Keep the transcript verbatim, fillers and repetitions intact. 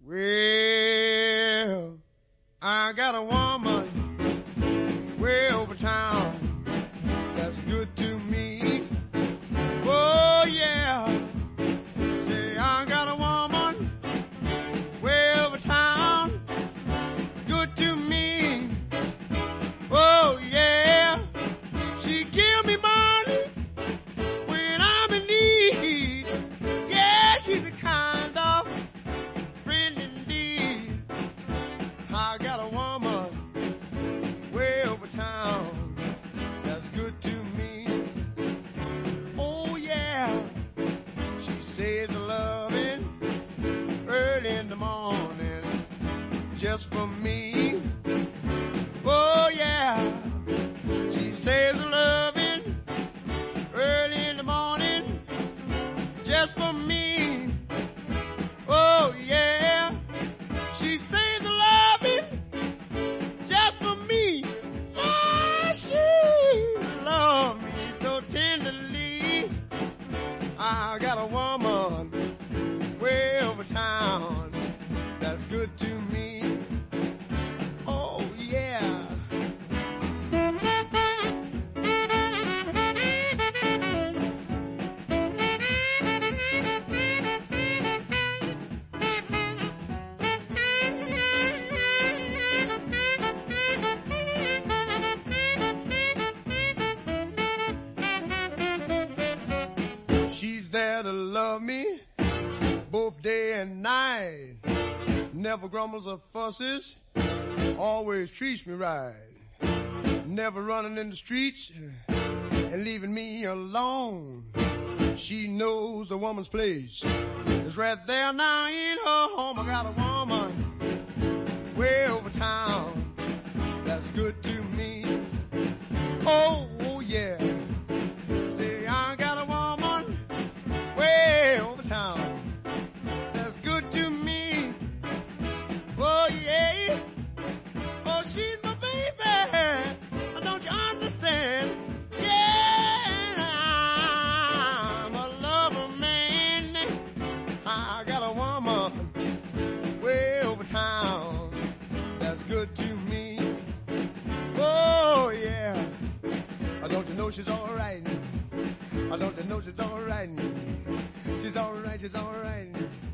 Well, I got a woman way over town that's good to me. Oh yeah, say I got a woman way over town, good to me. Oh yeah, she give me money when I'm in need. Yeah, she's a kind of friend indeed. I got a woman way over town that's good to me. Oh yeah, she says loving early in the morning just for me. Oh yeah, she says loving early in the morning just for me. Oh yeah, she says loving just for me. Yeah, she loves me so tenderly. I got a woman way over town that's good to me. Oh yeah. She's there to love me both day and night. Never grumbles or fusses, always treats me right. Never running in the streets and leaving me alone. She knows a woman's place is right there now in her home. I got a woman way over town that's good to me. Oh, oh yeah. Say I got a woman way over town that's good to me. Oh yeah. Oh, she's my baby. Don't you understand? Yeah, I'm a lover man. I got a woman way over town that's good to me. Oh yeah. Don't you know she's all right? Don't you know she's all right? She's all right, she's all right.